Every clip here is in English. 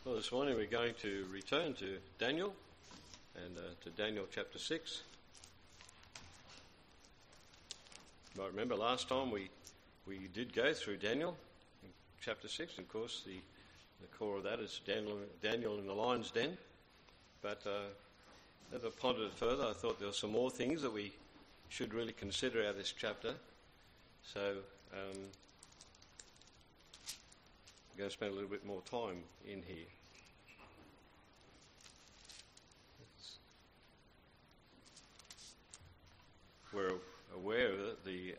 Well, this morning we're going to return to Daniel and to Daniel chapter 6. You might remember last time we did go through Daniel in chapter 6. Of course, the core of that is Daniel in the lion's den. But as I pondered it further, I thought there were some more things that we should really consider out of this chapter. So I'm going to spend a little bit more time in here. We're aware of the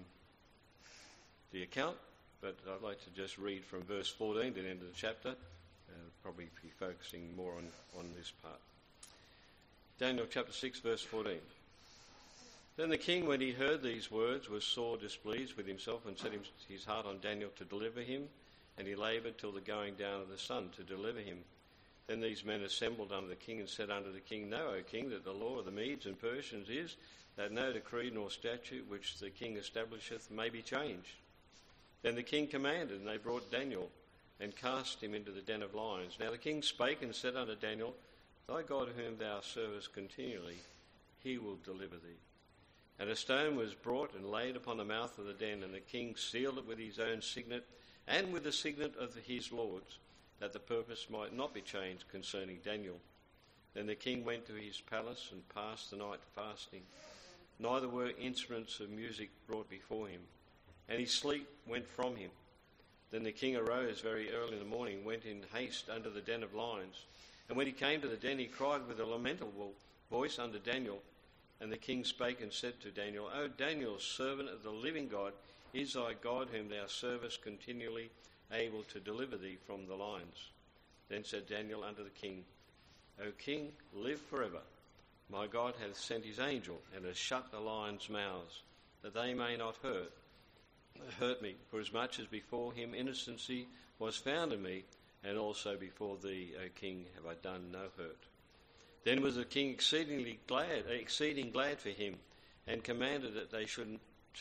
account, but I'd like to just read from verse 14 to the end of the chapter, probably be focusing more on this part. Daniel chapter 6, verse 14. Then the king, when he heard these words, was sore displeased with himself and set his heart on Daniel to deliver him, and he laboured till the going down of the sun to deliver him. Then these men assembled unto the king and said unto the king, Know, O king, that the law of the Medes and Persians is that no decree nor statute which the king establisheth may be changed. Then the king commanded, and they brought Daniel and cast him into the den of lions. Now the king spake and said unto Daniel, Thy God whom thou servest continually, he will deliver thee. And a stone was brought and laid upon the mouth of the den, and the king sealed it with his own signet and with the signet of his lords, that the purpose might not be changed concerning Daniel. Then the king went to his palace and passed the night fasting. Neither were instruments of music brought before him, and his sleep went from him. Then the king arose very early in the morning, went in haste unto the den of lions. And when he came to the den, he cried with a lamentable voice unto Daniel. And the king spake and said to Daniel, O Daniel, servant of the living God, is thy God whom thou servest continually able to deliver thee from the lions? Then said Daniel unto the king, O king, live forever. My God hath sent his angel, and hath shut the lions' mouths, that they may not hurt me, for as much as before him innocency was found in me, and also before thee, O king, have I done no hurt. Then was the king exceeding glad for him, and commanded that they should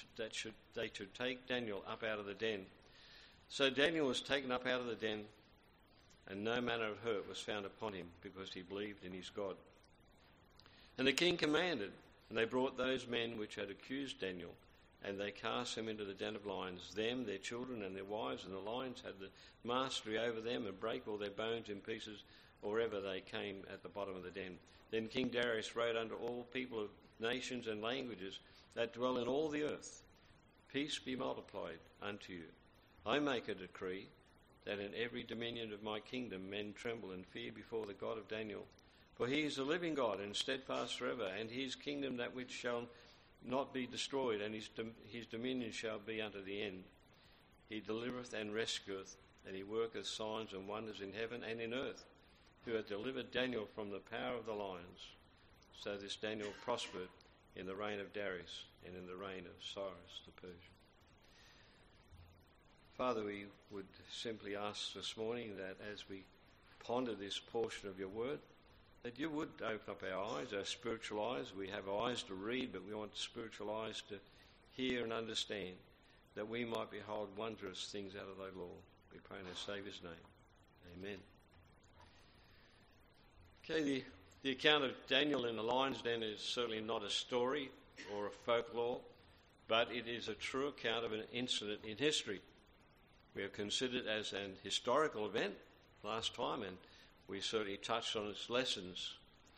take Daniel up out of the den. So Daniel was taken up out of the den, and no manner of hurt was found upon him, because he believed in his God. And the king commanded, and they brought those men which had accused Daniel, and they cast them into the den of lions, them, their children, and their wives, and the lions had the mastery over them, and brake all their bones in pieces, or ever they came at the bottom of the den. Then King Darius wrote unto all people of nations and languages that dwell in all the earth, Peace be multiplied unto you. I make a decree that in every dominion of my kingdom men tremble and fear before the God of Daniel. For he is a living God and steadfast forever, and his kingdom that which shall not be destroyed, and his dominion shall be unto the end. He delivereth and rescueth, and he worketh signs and wonders in heaven and in earth, who hath delivered Daniel from the power of the lions. So this Daniel prospered in the reign of Darius and in the reign of Cyrus the Persian. Father, we would simply ask this morning that as we ponder this portion of your word, that you would open up our eyes, our spiritual eyes. We have eyes to read, but we want spiritual eyes to hear and understand, that we might behold wondrous things out of thy law. We pray in our Saviour's name. Amen. Okay, the account of Daniel in the lion's den is certainly not a story or a folklore, but it is a true account of an incident in history. We have considered it as an historical event last time, and we certainly touched on its lessons.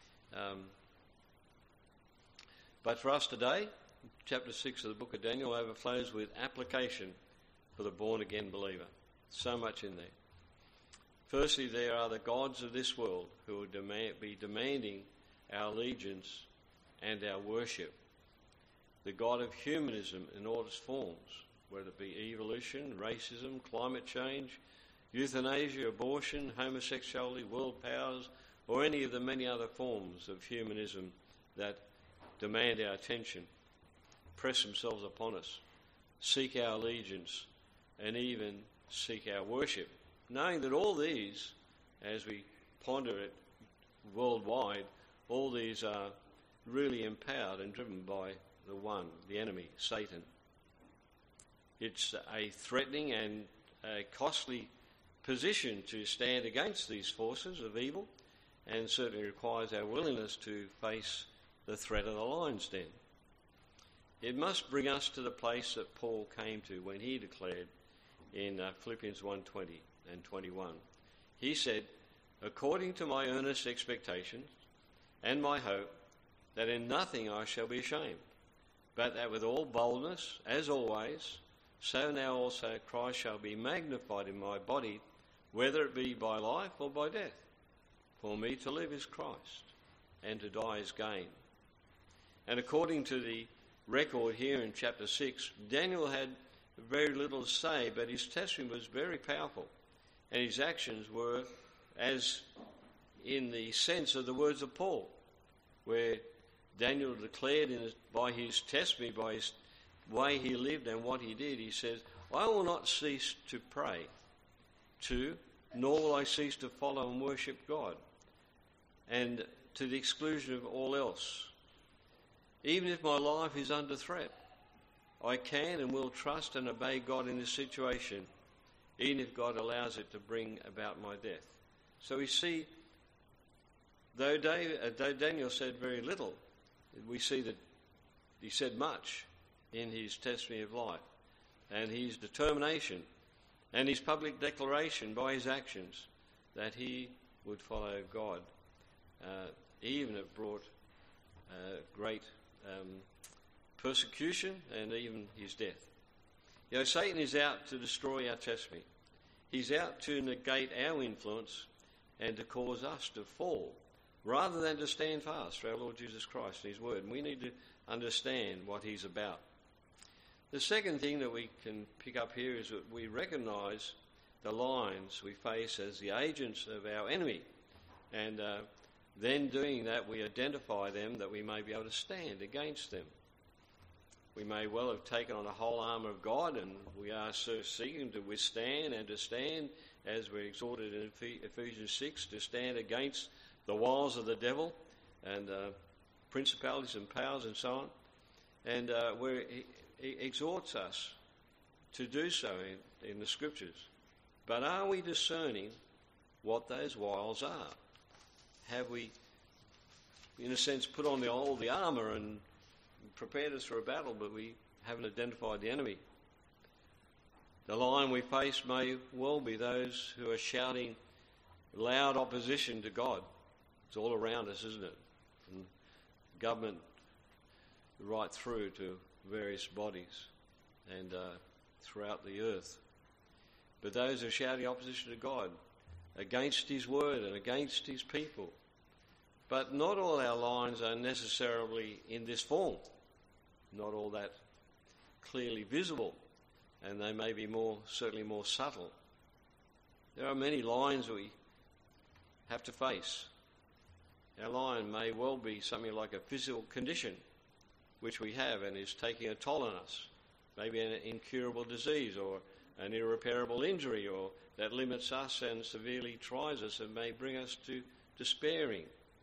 But for us today, chapter 6 of the book of Daniel overflows with application for the born-again believer. So much in there. Firstly, there are the gods of this world who will be demanding our allegiance and our worship. The God of humanism in all its forms, whether it be evolution, racism, climate change, euthanasia, abortion, homosexuality, world powers, or any of the many other forms of humanism that demand our attention, press themselves upon us, seek our allegiance, and even seek our worship. Knowing that all these, as we ponder it worldwide, all these are really empowered and driven by the one, the enemy, Satan. It's a threatening and a costly position to stand against these forces of evil, and certainly requires our willingness to face the threat of the lion's den. It must bring us to the place that Paul came to when he declared in Philippians 1:20 and 21. He said, "According to my earnest expectations and my hope, that in nothing I shall be ashamed, but that with all boldness, as always, so now also Christ shall be magnified in my body, whether it be by life or by death. For me to live is Christ, and to die is gain." And according to the record here in chapter 6, Daniel had very little to say, but his testimony was very powerful, and his actions were as in the sense of the words of Paul, where Daniel declared by his testimony, by his way he lived and what he did, he says, "I will not cease to pray, nor will I cease to follow and worship God, and to the exclusion of all else. Even if my life is under threat, I can and will trust and obey God in this situation, even if God allows it to bring about my death." So we see, though Daniel said very little, we see that he said much in his testimony of life, and his determination and his public declaration by his actions that he would follow God, even if it brought great persecution and even his death. You know, Satan is out to destroy our testimony. He's out to negate our influence and to cause us to fall, rather than to stand fast for our Lord Jesus Christ and his word. And we need to understand what he's about. The second thing that we can pick up here is that we recognise the lions we face as the agents of our enemy. And then doing that, we identify them that we may be able to stand against them. We may well have taken on a whole armour of God, and we are seeking to withstand and to stand, as we're exhorted in Ephesians 6, to stand against the wiles of the devil and principalities and powers and so on. And where he exhorts us to do so in the Scriptures. But are we discerning what those wiles are? Have we, in a sense, put on all the armour and prepared us for a battle, but we haven't identified the enemy? The lion we face may well be those who are shouting loud opposition to God. It's all around us, isn't it? From government right through to various bodies and throughout the earth. But those who are shouting opposition to God, against his word and against his people. But not all our lions are necessarily in this form. Not all that clearly visible, and they may be certainly more subtle. There are many lions we have to face. Our lion may well be something like a physical condition which we have and is taking a toll on us. Maybe an incurable disease or an irreparable injury, or that limits us and severely tries us and may bring us to despairing.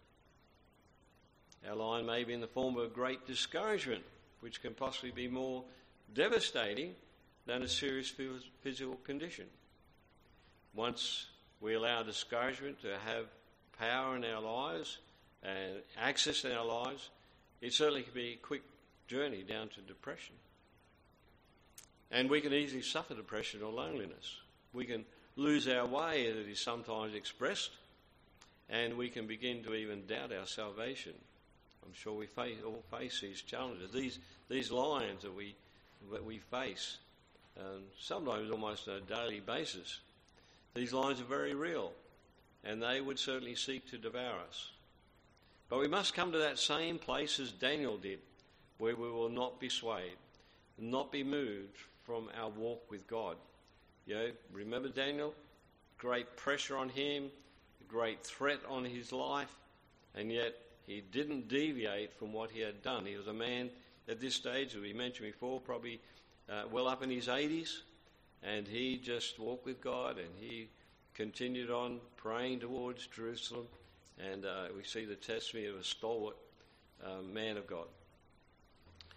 Our lion may be in the form of great discouragement, which can possibly be more devastating than a serious physical condition. Once we allow discouragement to have power in our lives and access in our lives, it certainly can be a quick journey down to depression. And we can easily suffer depression or loneliness. We can lose our way, as it is sometimes expressed, and we can begin to even doubt our salvation. I'm sure we all face these challenges. These lions that we face, sometimes almost on a daily basis. These lions are very real, and they would certainly seek to devour us. But we must come to that same place as Daniel did, where we will not be swayed, not be moved from our walk with God. You know, remember Daniel? Great pressure on him, great threat on his life, and yet he didn't deviate from what he had done. He was a man at this stage, as we mentioned before, probably well up in his 80s, and he just walked with God, and he continued on praying towards Jerusalem, and we see the testimony of a stalwart man of God.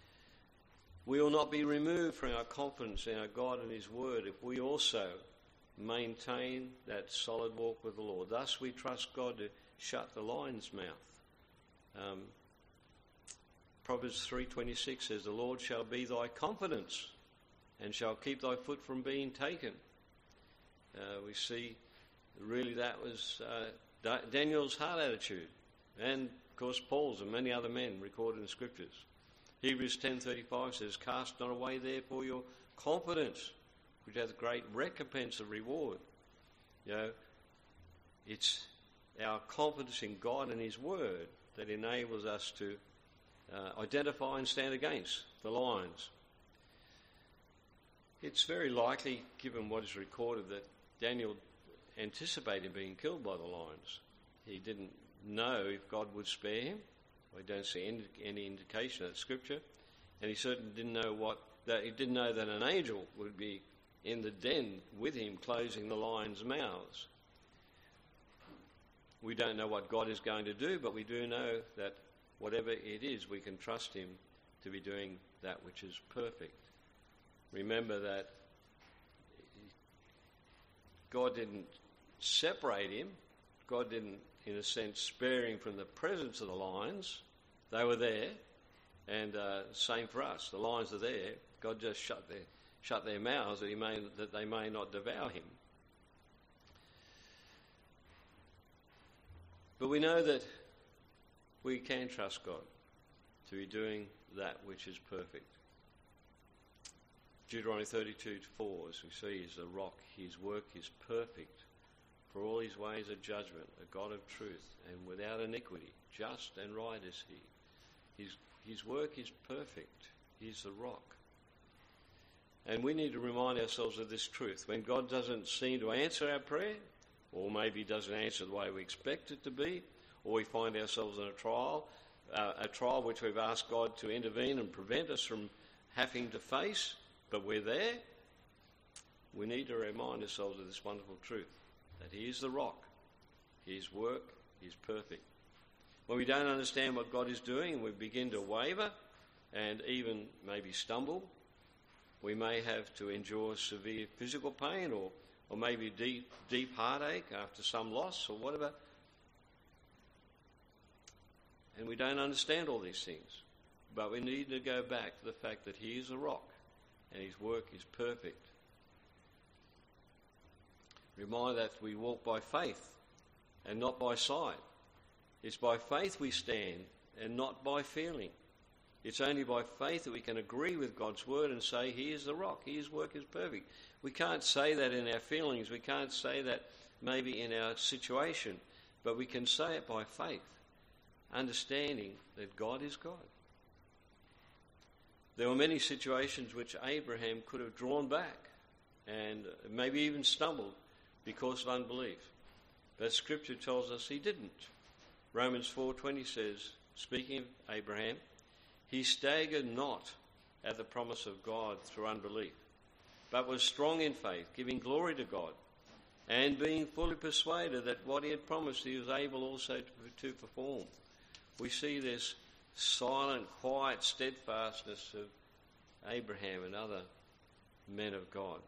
We will not be removed from our confidence in our God and his word if we also maintain that solid walk with the Lord. Thus we trust God to shut the lion's mouth. Proverbs 3:26 says, "The Lord shall be thy confidence and shall keep thy foot from being taken." We see really that was Daniel's heart attitude, and of course Paul's and many other men recorded in the Scriptures. Hebrews 10:35 says, "Cast not away therefore your confidence, which hath great recompense of reward." It's our confidence in God and His Word that enables us to identify and stand against the lions. It's very likely, given what is recorded, that Daniel anticipated being killed by the lions. He didn't know if God would spare him. We don't see any indication of that Scripture, and he certainly didn't know that an angel would be in the den with him, closing the lions' mouths. We don't know what God is going to do, but we do know that whatever it is, we can trust Him to be doing that which is perfect. Remember that God didn't separate him. God didn't, in a sense, spare him from the presence of the lions. They were there, and same for us. The lions are there. God just shut their mouths that they may not devour him. But we know that we can trust God to be doing that which is perfect. Deuteronomy 32:4, as we see, is the rock. His work is perfect, for all his ways are judgment, a God of truth, and without iniquity. Just and right is he. His work is perfect. He's the rock. And we need to remind ourselves of this truth. When God doesn't seem to answer our prayer, or maybe doesn't answer the way we expect it to be, or we find ourselves in a trial which we've asked God to intervene and prevent us from having to face, but we're there, we need to remind ourselves of this wonderful truth, that He is the rock. His work is perfect. When we don't understand what God is doing and we begin to waver and even maybe stumble, we may have to endure severe physical pain or maybe deep heartache after some loss or whatever. And we don't understand all these things. But we need to go back to the fact that He is a rock and His work is perfect. Remind that we walk by faith and not by sight. It's by faith we stand and not by feeling. It's only by faith that we can agree with God's word and say He is the rock. His work is perfect. We can't say that in our feelings. We can't say that maybe in our situation. But we can say it by faith, understanding that God is God. There were many situations which Abraham could have drawn back and maybe even stumbled because of unbelief. But Scripture tells us he didn't. Romans 4:20 says, speaking of Abraham, he staggered not at the promise of God through unbelief, but was strong in faith, giving glory to God, and being fully persuaded that what he had promised he was able also to perform. We see this silent, quiet steadfastness of Abraham and other men of God.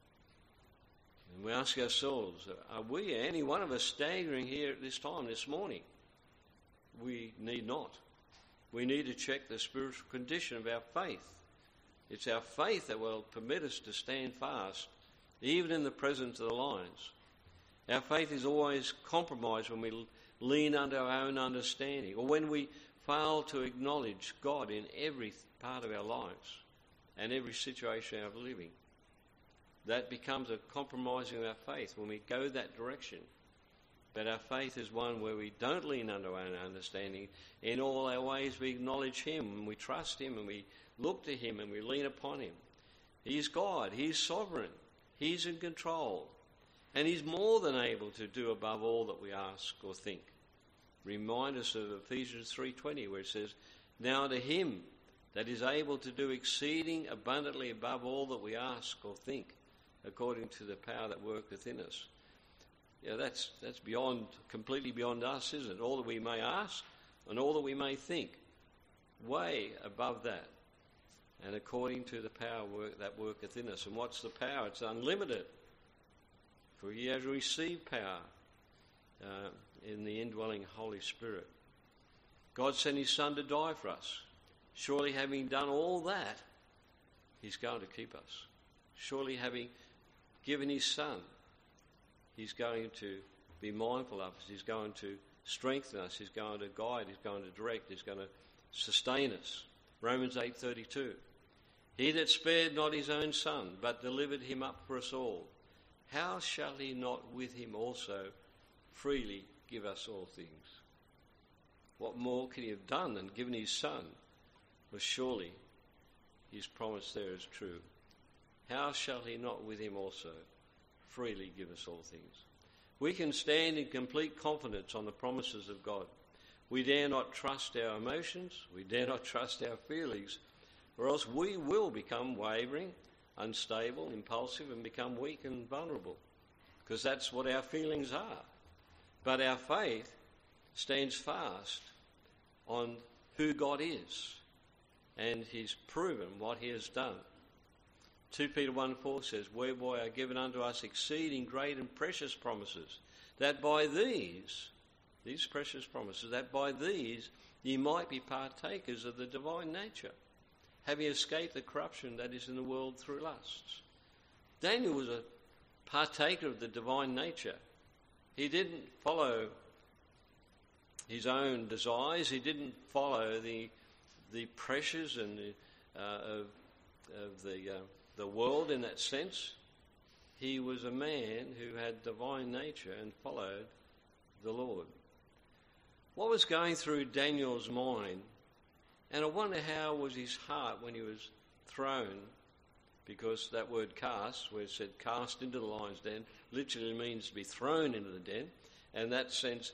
And we ask ourselves, are we, any one of us, staggering here at this time, this morning? We need not. We need to check the spiritual condition of our faith. It's our faith that will permit us to stand fast, even in the presence of the lions. Our faith is always compromised when we lean under our own understanding, or when we fail to acknowledge God in every part of our lives and every situation of living. That becomes a compromising of our faith when we go that direction. But our faith is one where we don't lean under our own understanding. In all our ways we acknowledge Him and we trust Him and we look to Him and we lean upon Him. He is God. He is sovereign. He's in control. And He's more than able to do above all that we ask or think. Remind us of Ephesians 3:20 where it says, now to Him that is able to do exceeding abundantly above all that we ask or think, according to the power that worketh in us. Yeah, that's completely beyond us, isn't it? All that we may ask and all that we may think, way above that. And according to the power that worketh in us. And what's the power? It's unlimited. For he has received power in the indwelling Holy Spirit. God sent his Son to die for us. Surely having done all that, he's going to keep us. Surely having given his Son, he's going to be mindful of us. He's going to strengthen us. He's going to guide. He's going to direct. He's going to sustain us. Romans 8:32. He that spared not his own Son, but delivered him up for us all, how shall he not with him also freely give us all things? What more can he have done than given his Son? Well, surely his promise there is true. How shall he not with him also freely give us all things? We can stand in complete confidence on the promises of God. We dare not trust our emotions. We dare not trust our feelings, or else we will become wavering, unstable, impulsive, and become weak and vulnerable, because that's what our feelings are. But our faith stands fast on who God is, and he's proven what he has done. 2 Peter 1:4 says, whereby are given unto us exceeding great and precious promises, that by these precious promises, that by these ye might be partakers of the divine nature, having escaped the corruption that is in the world through lusts. Daniel was a partaker of the divine nature. He didn't follow his own desires. He didn't follow the pressures and of the world in that sense. He was a man who had divine nature and followed the Lord. What was going through Daniel's mind, and I wonder how was his heart when he was thrown, because that word cast, where it said cast into the lion's den, literally means to be thrown into the den, and that sense,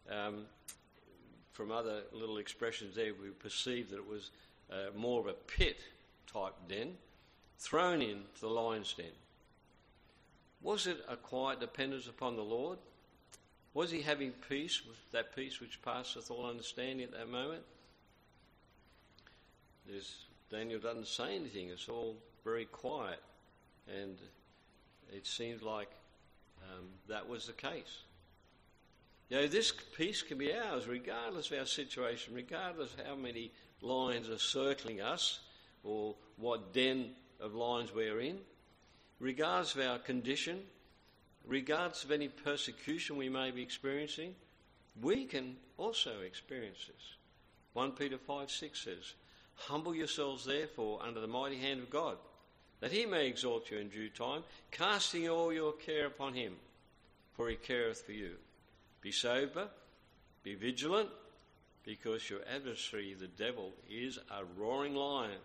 from other little expressions there, we perceived that it was more of a pit type den, thrown into the lion's den. Was it a quiet dependence upon the Lord? Was he having peace, with that peace which passeth all understanding at that moment? Daniel doesn't say anything. It's all very quiet, and it seems like that was the case. You know, this peace can be ours regardless of our situation, regardless of how many lions are circling us or what den of lions we're in, regardless of our condition, regardless of any persecution we may be experiencing. We can also experience this. 1 Peter 5:6 says, humble yourselves therefore under the mighty hand of God, that he may exalt you in due time, casting all your care upon him, for he careth for you. Be sober, be vigilant, because your adversary, the devil, is a roaring lion.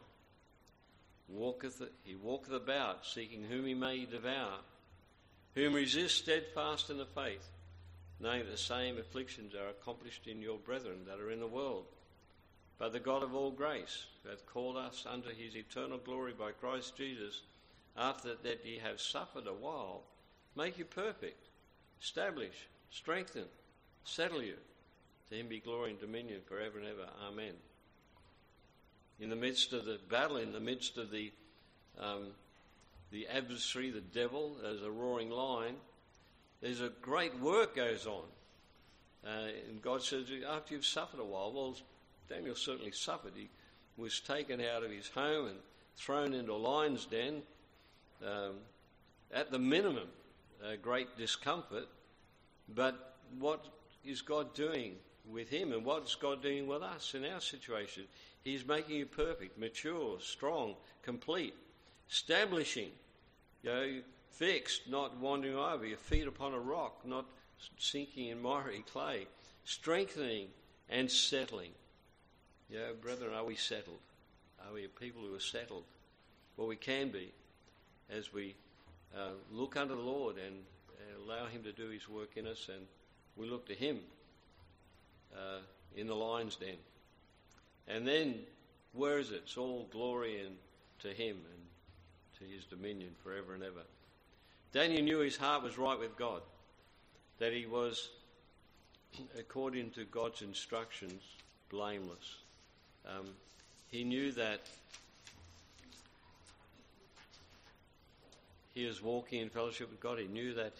He walketh about, seeking whom he may devour, whom resist steadfast in the faith, knowing that the same afflictions are accomplished in your brethren that are in the world. But the God of all grace, who hath called us unto his eternal glory by Christ Jesus, after that ye have suffered a while, make you perfect, establish, strengthen, settle you. To him be glory and dominion forever and ever. Amen. In the midst of the battle, in the midst of the adversary, the devil, as a roaring lion, there's a great work goes on. And God says, after you've suffered a while, well, Daniel certainly suffered. He was taken out of his home and thrown into a lion's den. At the minimum, great discomfort. But what is God doing with him, and what's God doing with us in our situation? He's making you perfect, mature, strong, complete, establishing, fixed, not wandering over, your feet upon a rock, not sinking in miry clay, strengthening and settling. Brethren, are we settled? Are we a people who are settled? Well, we can be as we look unto the Lord and allow him to do his work in us, and we look to him in the lion's den. And then, where is it? It's all glory and to him and to his dominion forever and ever. Daniel knew his heart was right with God, that he was, according to God's instructions, blameless. He knew that he was walking in fellowship with God. He knew that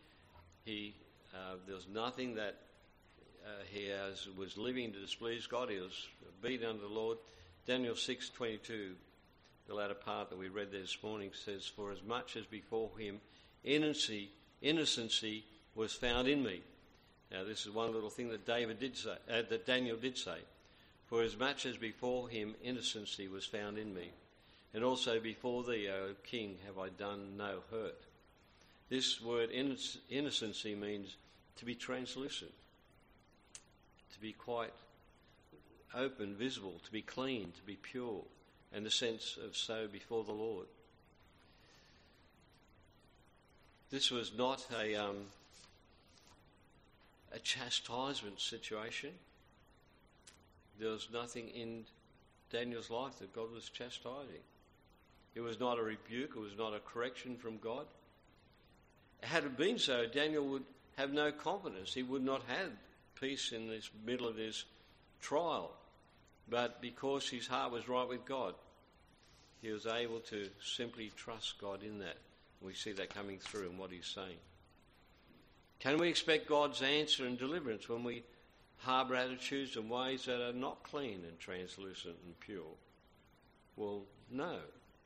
there was nothing that was living to displease God. He was obedient unto the Lord. Daniel 6:22, the latter part that we read there this morning, says, "For as much as before him innocency was found in me." Now, this is one little thing that that Daniel did say. "For as much as before him innocency was found in me, and also before thee, O king, have I done no hurt." This word innocency means to be translucent, to be quite open, visible, to be clean, to be pure, and the sense of so before the Lord. This was not a chastisement situation. There was nothing in Daniel's life that God was chastising. It was not a rebuke. It was not a correction from God. Had it been so, Daniel would have no confidence. He would not have peace in this middle of this trial. But because his heart was right with God, he was able to simply trust God in that. We see that coming through in what he's saying. Can we expect God's answer and deliverance when we harbour attitudes and ways that are not clean and translucent and pure? Well, no.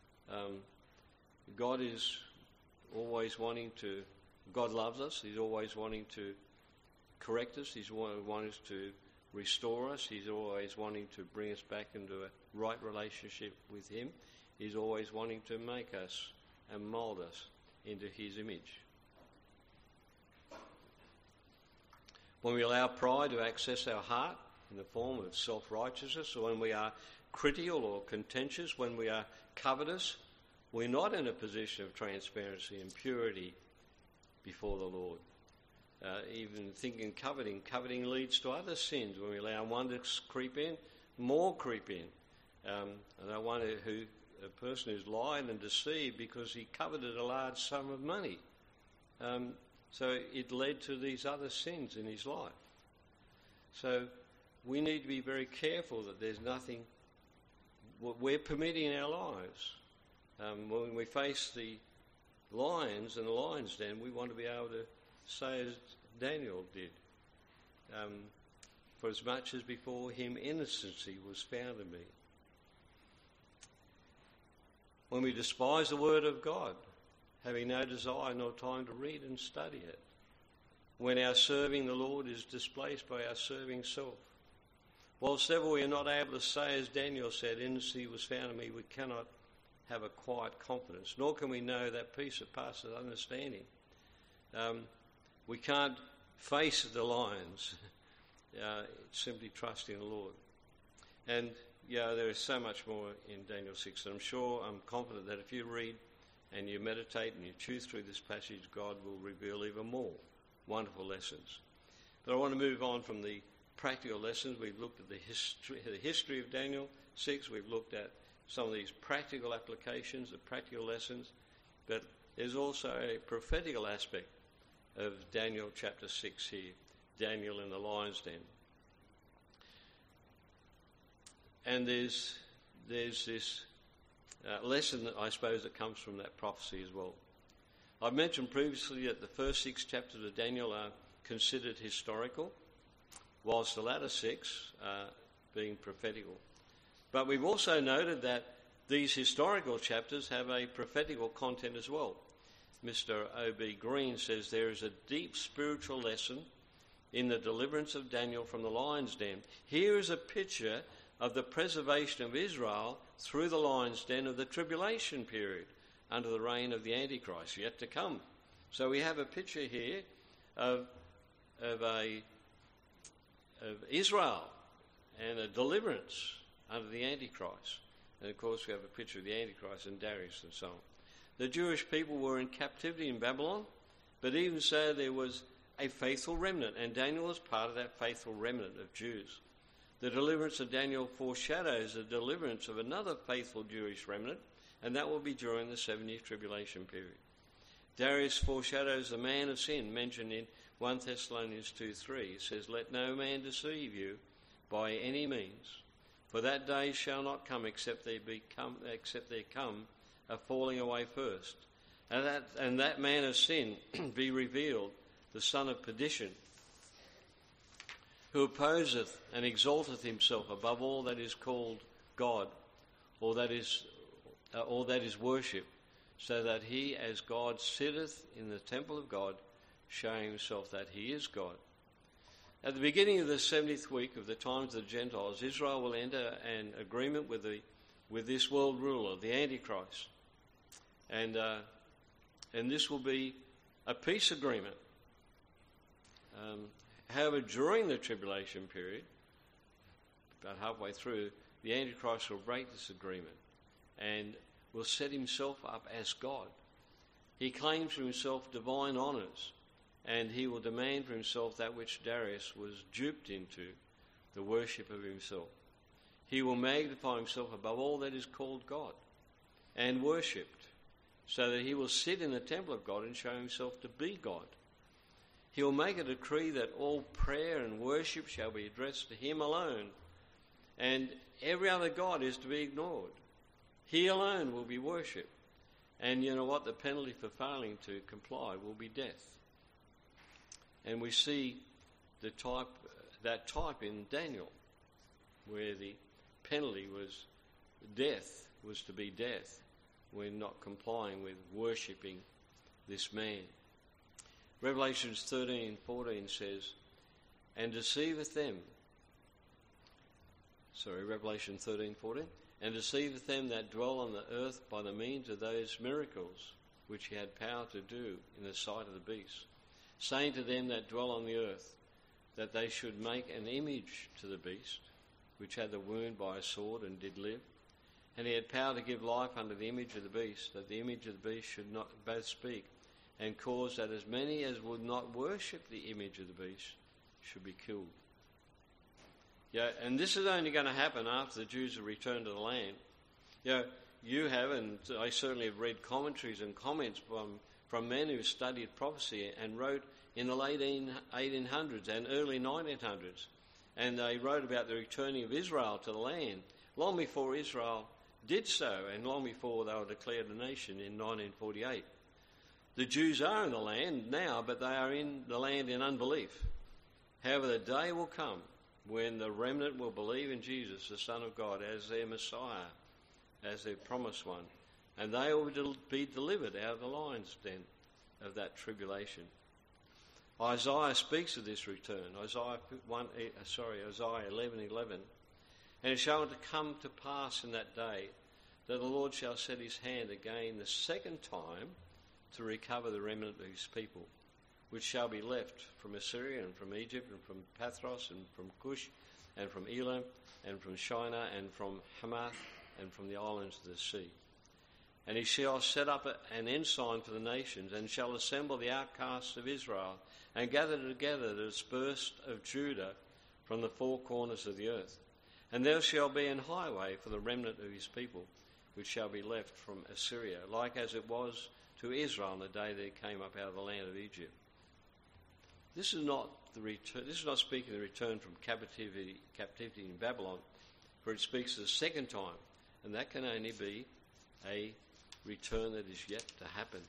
God is always wanting to, God loves us. He's always wanting to correct us. He's wanting us to restore us. He's always wanting to bring us back into a right relationship with him. He's always wanting to make us and mould us into his image. When we allow pride to access our heart in the form of self-righteousness, or when we are critical or contentious, when we are covetous, we're not in a position of transparency and purity before the Lord. Even thinking coveting leads to other sins. When we allow one to creep in, more creep in. And I wonder a person who's lied and deceived because he coveted a large sum of money. So it led to these other sins in his life. So we need to be very careful that there's nothing we're permitting in our lives. When we face the lions in the lion's den, we want to be able to say as Daniel did, "For as much as before him innocency was found in me." When we despise the word of God, having no desire nor time to read and study it. When our serving the Lord is displaced by our serving self. Whilst ever we are not able to say, as Daniel said, "Innocency was found in me," we cannot have a quiet confidence, nor can we know that peace that passes understanding. We can't face the lions, simply trusting the Lord. And there is so much more in Daniel 6, and I'm confident that if you read and you meditate and you choose through this passage, God will reveal even more wonderful lessons. But I want to move on from the practical lessons. We've looked at the history of Daniel 6. We've looked at some of these practical applications, the practical lessons. But there's also a prophetical aspect of Daniel chapter 6 here, Daniel in the lion's den. And there's this lesson that I suppose that comes from that prophecy as well. I've mentioned previously that the first 6 chapters of Daniel are considered historical, whilst the latter 6 are being prophetical. But we've also noted that these historical chapters have a prophetical content as well. Mr. O.B. Green says there is a deep spiritual lesson in the deliverance of Daniel from the lion's den. Here is a picture of the preservation of Israel through the lion's den of the tribulation period under the reign of the Antichrist yet to come. So we have a picture here of Israel and a deliverance under the Antichrist. And of course we have a picture of the Antichrist and Darius and so on. The Jewish people were in captivity in Babylon, but even so there was a faithful remnant, and Daniel was part of that faithful remnant of Jews. The deliverance of Daniel foreshadows the deliverance of another faithful Jewish remnant, and that will be during the 7-year tribulation period. Darius foreshadows the man of sin mentioned in 1 Thessalonians 2:3. It says, "Let no man deceive you by any means, for that day shall not come except there come a falling away first, and that man of sin be revealed, the son of perdition, who opposeth and exalteth himself above all that is called God, or that is worshipped, so that he as God sitteth in the temple of God, showing himself that he is God. At the beginning of the 70th week of the times of the Gentiles, Israel will enter an agreement with this world ruler, the Antichrist. And this will be a peace agreement. However, during the tribulation period, about halfway through, the Antichrist will break this agreement and will set himself up as God. He claims for himself divine honours, and he will demand for himself that which Darius was duped into, the worship of himself. He will magnify himself above all that is called God and worshipped, so that he will sit in the temple of God and show himself to be God. He will make a decree that all prayer and worship shall be addressed to him alone, and every other god is to be ignored. He alone will be worshipped. And you know what? The penalty for failing to comply will be death. And we see that type in Daniel, where the penalty was death, was to be death, when not complying with worshipping this man. Revelation 13:14 says, and deceiveth them. Revelation 13:14. And deceiveth them that dwell on the earth by the means of those miracles which he had power to do in the sight of the beast, saying to them that dwell on the earth, that they should make an image to the beast, which had the wound by a sword and did live. And he had power to give life unto the image of the beast, that the image of the beast should not both speak, and cause that as many as would not worship the image of the beast should be killed. Yeah, and this is only going to happen after the Jews have returned to the land. You have, and I certainly have read commentaries and comments from men who studied prophecy and wrote in the late 1800s and early 1900s. And they wrote about the returning of Israel to the land long before Israel did so, and long before they were declared a nation in 1948. The Jews are in the land now, but they are in the land in unbelief. However, the day will come when the remnant will believe in Jesus, the Son of God, as their Messiah, as their promised one, and they will be delivered out of the lion's den of that tribulation. Isaiah speaks of this return, Isaiah 11:11. And it shall come to pass in that day that the Lord shall set his hand again the second time to recover the remnant of his people, which shall be left from Assyria and from Egypt and from Pathros and from Cush and from Elam and from Shinar and from Hamath and from the islands of the sea. And he shall set up an ensign for the nations, and shall assemble the outcasts of Israel, and gather together the dispersed of Judah from the four corners of the earth. And there shall be an highway for the remnant of his people, which shall be left from Assyria, like as it was to Israel in the day they came up out of the land of Egypt. This is not the return. This is not speaking of the return from captivity in Babylon, for it speaks of the second time, and that can only be a return that is yet to happen.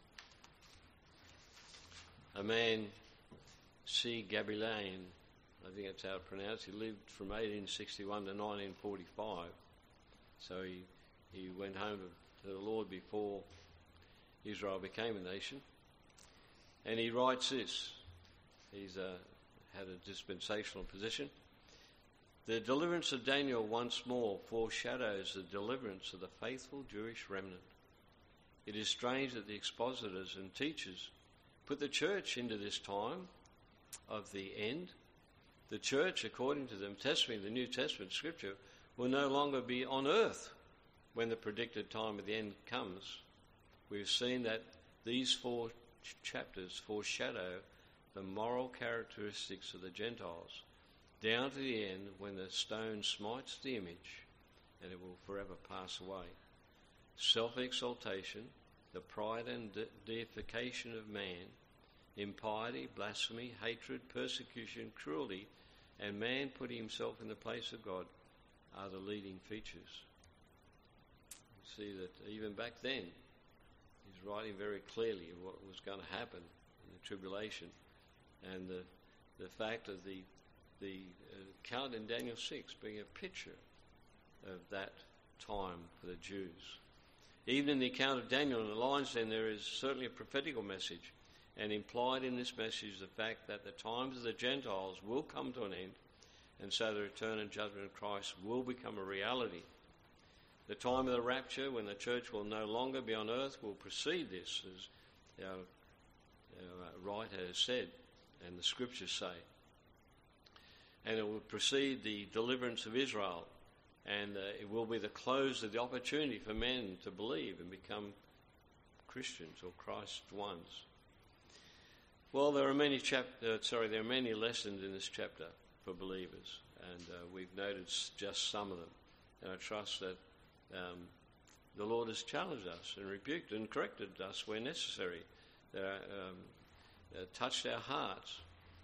A man, C. Gabilain, I think that's how it's pronounced, he lived from 1861 to 1945. So he went home to the Lord before Israel became a nation. And he writes this. He's had a dispensational position. The deliverance of Daniel once more foreshadows the deliverance of the faithful Jewish remnant. It is strange that the expositors and teachers put the church into this time of the end. The church, according to the New Testament scripture, will no longer be on earth when the predicted time of the end comes. We've seen that these 4 chapters foreshadow the moral characteristics of the Gentiles, down to the end when the stone smites the image and it will forever pass away. Self-exaltation, the pride and deification of man, impiety, blasphemy, hatred, persecution, cruelty, and man putting himself in the place of God are the leading features. You see that even back then, He's writing very clearly what was going to happen in the tribulation, and the fact of the account in Daniel 6 being a picture of that time for the Jews. Even in the account of Daniel in the lion's den, there is certainly a prophetical message, and implied in this message is the fact that the times of the Gentiles will come to an end, and so the return and judgment of Christ will become a reality. The time of the rapture, when the church will no longer be on earth, will precede this, as our writer has said, and the scriptures say. And it will precede the deliverance of Israel, and it will be the close of the opportunity for men to believe and become Christians or Christ's ones. Well, there are many lessons in this chapter for believers, and we've noted just some of them. And I trust that the Lord has challenged us and rebuked and corrected us where necessary, touched our hearts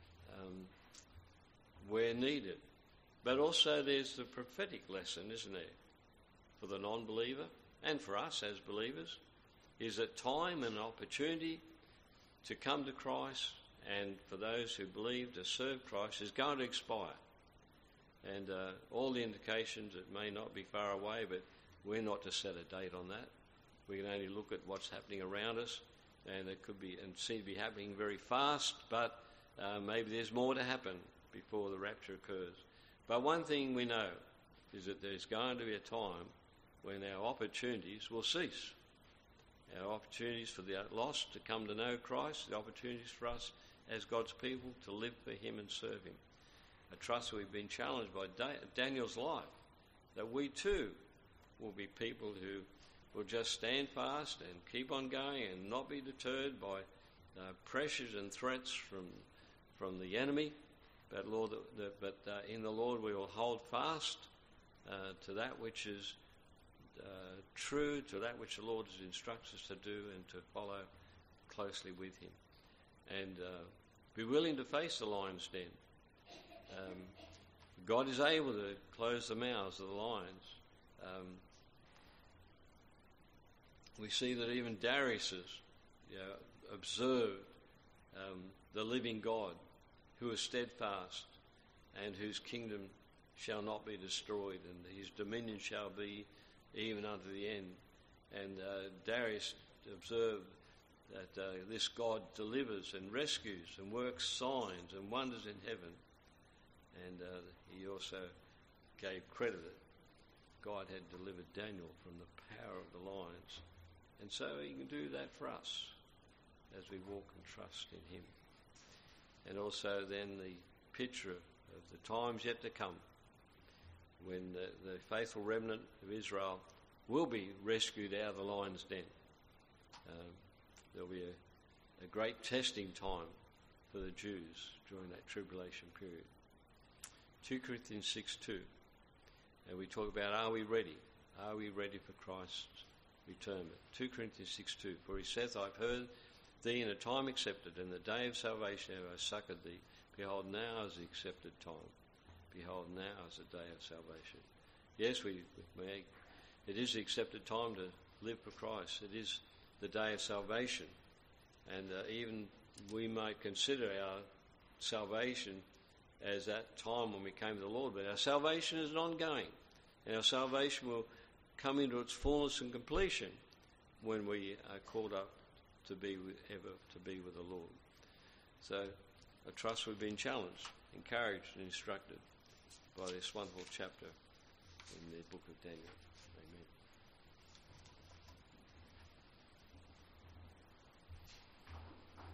where needed. But also there's the prophetic lesson, isn't there, for the non-believer and for us as believers, is that time and opportunity to come to Christ and for those who believe to serve Christ is going to expire. And all the indications, it may not be far away, but we're not to set a date on that. We can only look at what's happening around us, and it could be and seem to be happening very fast, but maybe there's more to happen before the rapture occurs. But one thing we know is that there's going to be a time when our opportunities will cease. Our opportunities for the lost to come to know Christ, the opportunities for us as God's people to live for him and serve him. I trust we've been challenged by Daniel's life, that we too will be people who will just stand fast and keep on going and not be deterred by pressures and threats from the enemy. But Lord, in the Lord we will hold fast to that which is true, to that which the Lord has instructed us to do, and to follow closely with him. And be willing to face the lion's den. God is able to close the mouths of the lions. We see that even Darius observed the living God, who is steadfast and whose kingdom shall not be destroyed, and his dominion shall be even unto the end. And Darius observed that this God delivers and rescues and works signs and wonders in heaven. And he also gave credit that God had delivered Daniel from the power of the lions. And so he can do that for us as we walk and trust in him. And also then the picture of the times yet to come, when the faithful remnant of Israel will be rescued out of the lion's den. There'll be a great testing time for the Jews during that tribulation period. 2 Corinthians 6:2, and we talk about, are we ready? Are we ready for Christ's return? 2 Corinthians 6:2, for he saith, I've heard thee in a time accepted, and the day of salvation have I succoured thee. Behold, now is the accepted time. Behold, now is the day of salvation. Yes, it is the accepted time to live for Christ. It is the day of salvation. And even we might consider our salvation as that time when we came to the Lord. But our salvation is ongoing. And our salvation will come into its fullness and completion when we are called up to be with the Lord. So I trust we've been challenged, encouraged and instructed by this wonderful chapter in the book of Daniel. Amen.